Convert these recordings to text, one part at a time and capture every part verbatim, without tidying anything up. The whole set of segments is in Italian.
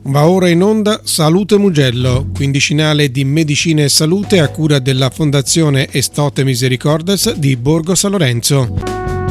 Va ora in onda Salute Mugello, quindicinale di medicina e salute a cura della Fondazione Estote Misericordes di Borgo San Lorenzo.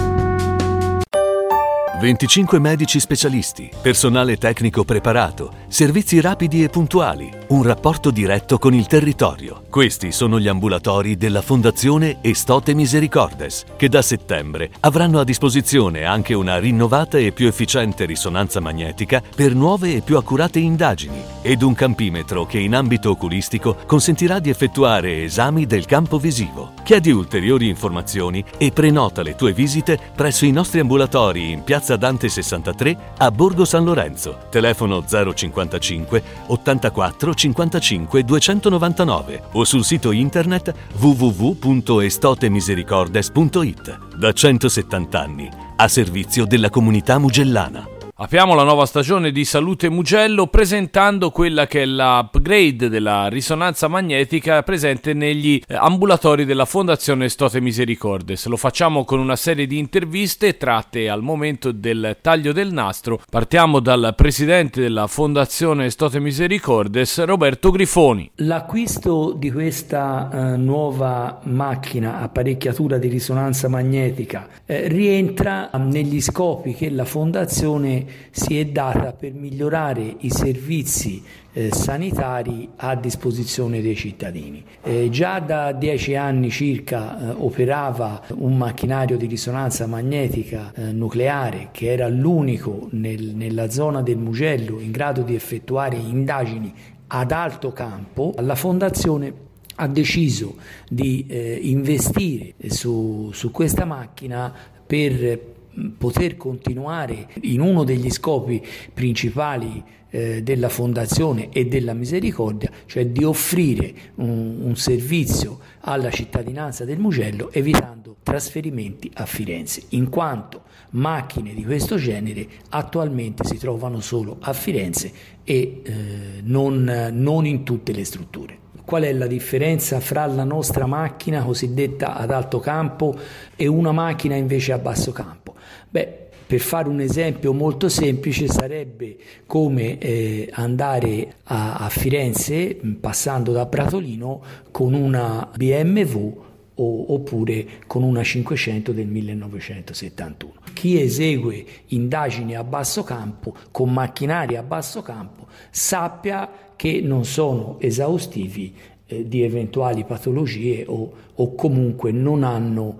venticinque medici specialisti, personale tecnico preparato, servizi rapidi e puntuali, un rapporto diretto con il territorio. Questi sono gli ambulatori della Fondazione Estote Misericordes, che da settembre avranno a disposizione anche una rinnovata e più efficiente risonanza magnetica per nuove e più accurate indagini ed un campimetro che in ambito oculistico consentirà di effettuare esami del campo visivo. Chiedi ulteriori informazioni e prenota le tue visite presso i nostri ambulatori in Piazza Dante sessantatré a Borgo San Lorenzo. Telefono zero cinquantacinque ottantaquattro cinquantacinque duecentonovantanove o sul sito internet w w w punto estote misericordes punto i t. Da centosettanta anni a servizio della comunità mugellana. Apriamo la nuova stagione di Salute Mugello presentando quella che è l'upgrade della risonanza magnetica presente negli ambulatori della Fondazione Estote Misericordes. Lo facciamo con una serie di interviste tratte al momento del taglio del nastro. Partiamo dal presidente della Fondazione Estote Misericordes, Roberto Grifoni. L'acquisto di questa eh, nuova macchina apparecchiatura di risonanza magnetica eh, rientra negli scopi che la Fondazione si è data per migliorare i servizi eh, sanitari a disposizione dei cittadini. Eh, già da dieci anni circa eh, operava un macchinario di risonanza magnetica eh, nucleare che era l'unico nel, nella zona del Mugello in grado di effettuare indagini ad alto campo. La Fondazione ha deciso di eh, investire su, su questa macchina per poter continuare in uno degli scopi principali eh, della Fondazione e della Misericordia, cioè di offrire un, un servizio alla cittadinanza del Mugello evitando trasferimenti a Firenze, in quanto macchine di questo genere attualmente si trovano solo a Firenze e eh, non, non in tutte le strutture. Qual è la differenza fra la nostra macchina cosiddetta ad alto campo e una macchina invece a basso campo? Beh, per fare un esempio molto semplice sarebbe come eh, andare a, a Firenze passando da Pratolino con una B M W o, oppure con una cinquecento del millenovecentosettantuno. Chi esegue indagini a basso campo con macchinari a basso campo sappia che non sono esaustivi eh, di eventuali patologie o, o comunque non hanno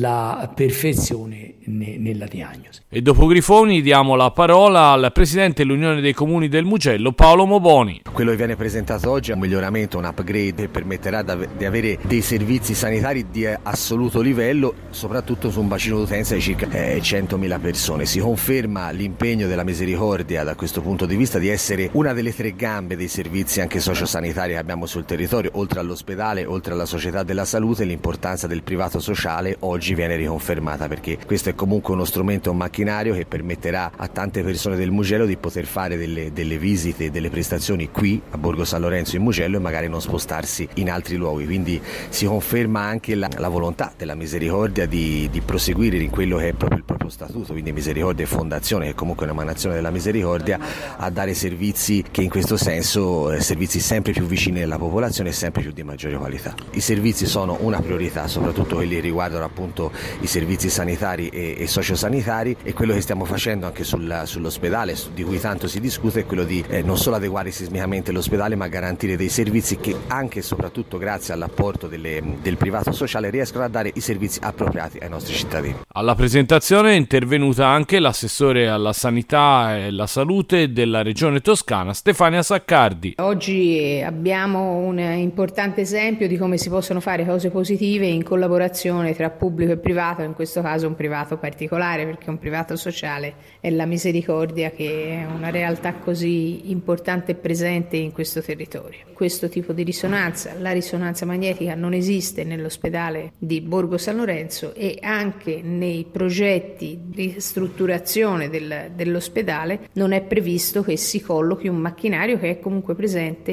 la perfezione ne, nella diagnosi. E dopo Grifoni diamo la parola al presidente dell'Unione dei Comuni del Mugello, Paolo Moboni. Quello che viene presentato oggi è un miglioramento, un upgrade che permetterà di avere dei servizi sanitari di assoluto livello, soprattutto su un bacino d'utenza di circa eh, centomila persone. Si conferma l'impegno della Misericordia da questo punto di vista di essere una delle tre gambe dei servizi anche sociosanitari che abbiamo sul territorio, oltre all'ospedale, oltre alla società della salute. L'importanza del privato sociale oggi viene riconfermata perché questo è comunque uno strumento, un macchinario che permetterà a tante persone del Mugello di poter fare delle, delle visite e delle prestazioni qui a Borgo San Lorenzo in Mugello e magari non spostarsi in altri luoghi. Quindi si conferma anche la, la volontà della Misericordia di, di proseguire in quello che è proprio il proprio statuto, quindi Misericordia e Fondazione, che è comunque un'emanazione della Misericordia, a dare servizi che in questo senso eh, servizi sempre più vicini alla popolazione e sempre più di maggiore qualità. I servizi sono una priorità, soprattutto quelli che riguardano appunto i servizi sanitari e, e sociosanitari, e quello che stiamo facendo anche sul, sull'ospedale, di cui tanto si discute, è quello di eh, non solo adeguare sismicamente l'ospedale, ma garantire dei servizi che anche e soprattutto grazie all'apporto delle, del privato sociale riescono a dare i servizi appropriati ai nostri cittadini. Alla presentazione è intervenuta anche l'assessore alla sanità e alla salute della regione toscana, Stefania Saccardi. Oggi abbiamo un importante esempio di come si possono fare cose positive in collaborazione tra pubblico e privato, in questo caso un privato particolare perché un privato sociale è la Misericordia, che è una realtà così importante e presente in questo territorio. Questo tipo di risonanza, la risonanza magnetica, non esiste nell'ospedale di Borgo San Lorenzo e anche nei progetti di ristrutturazione del, dell'ospedale non è previsto che si collochi un macchinario che è comunque presente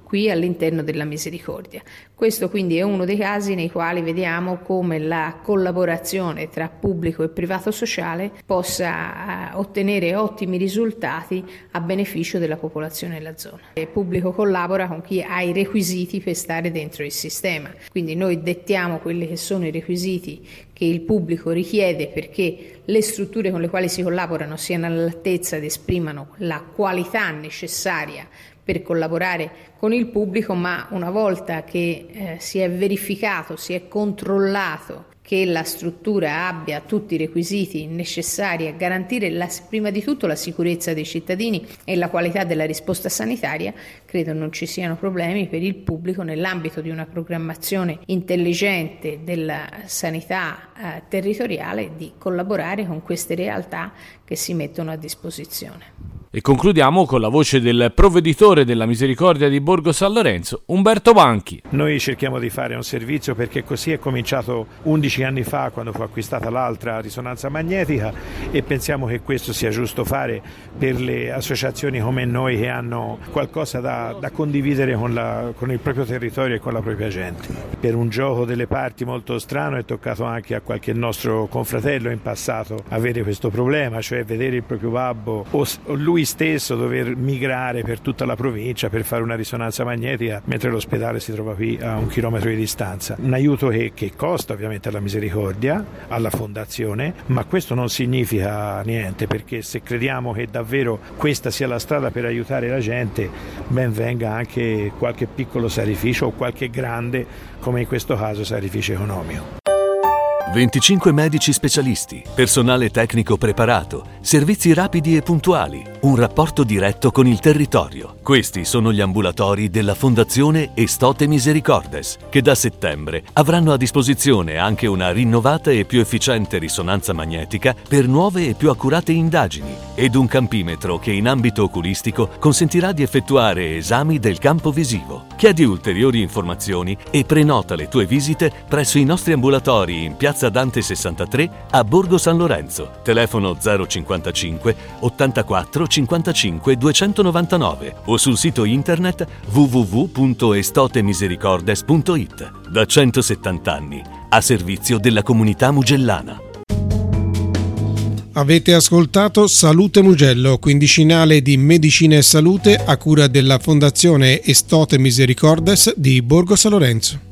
qui all'interno della Misericordia. Questo quindi è uno dei casi nei quali vediamo come la collaborazione tra pubblico e privato sociale possa ottenere ottimi risultati a beneficio della popolazione della zona. Il pubblico collabora con chi ha i requisiti per stare dentro il sistema, quindi noi dettiamo quelli che sono i requisiti che il pubblico richiede perché le strutture con le quali si collaborano siano all'altezza ed esprimano la qualità necessaria per collaborare con il pubblico, ma una volta che eh, si è verificato, si è controllato che la struttura abbia tutti i requisiti necessari a garantire la, prima di tutto la sicurezza dei cittadini e la qualità della risposta sanitaria, credo non ci siano problemi per il pubblico nell'ambito di una programmazione intelligente della sanità eh, territoriale di collaborare con queste realtà che si mettono a disposizione. E concludiamo con la voce del provveditore della Misericordia di Borgo San Lorenzo, Umberto Banchi. Noi cerchiamo di fare un servizio perché così è cominciato undici anni fa quando fu acquistata l'altra risonanza magnetica e pensiamo che questo sia giusto fare per le associazioni come noi che hanno qualcosa da, da condividere con, la, con il proprio territorio e con la propria gente. Per un gioco delle parti molto strano è toccato anche a qualche nostro confratello in passato avere questo problema, cioè vedere il proprio babbo o lui stesso dover migrare per tutta la provincia per fare una risonanza magnetica mentre l'ospedale si trova qui a un chilometro di distanza. Un aiuto che, che costa ovviamente alla Misericordia, alla fondazione, ma questo non significa niente, perché se crediamo che davvero questa sia la strada per aiutare la gente, ben venga anche qualche piccolo sacrificio o qualche grande, come in questo caso sacrificio economico. venticinque medici specialisti, personale tecnico preparato, servizi rapidi e puntuali, un rapporto diretto con il territorio. Questi sono gli ambulatori della Fondazione Estote Misericordes, che da settembre avranno a disposizione anche una rinnovata e più efficiente risonanza magnetica per nuove e più accurate indagini ed un campimetro che in ambito oculistico consentirà di effettuare esami del campo visivo. Chiedi ulteriori informazioni e prenota le tue visite presso i nostri ambulatori in Piazza Dante sessantatré a Borgo San Lorenzo. Telefono zero cinquantacinque ottantaquattro cinquantacinque duecentonovantanove o sul sito internet w w w punto estote misericordes punto i t. Da centosettanta anni a servizio della comunità mugellana. Avete ascoltato Salute Mugello, quindicinale di medicina e salute a cura della Fondazione Estote Misericordes di Borgo San Lorenzo.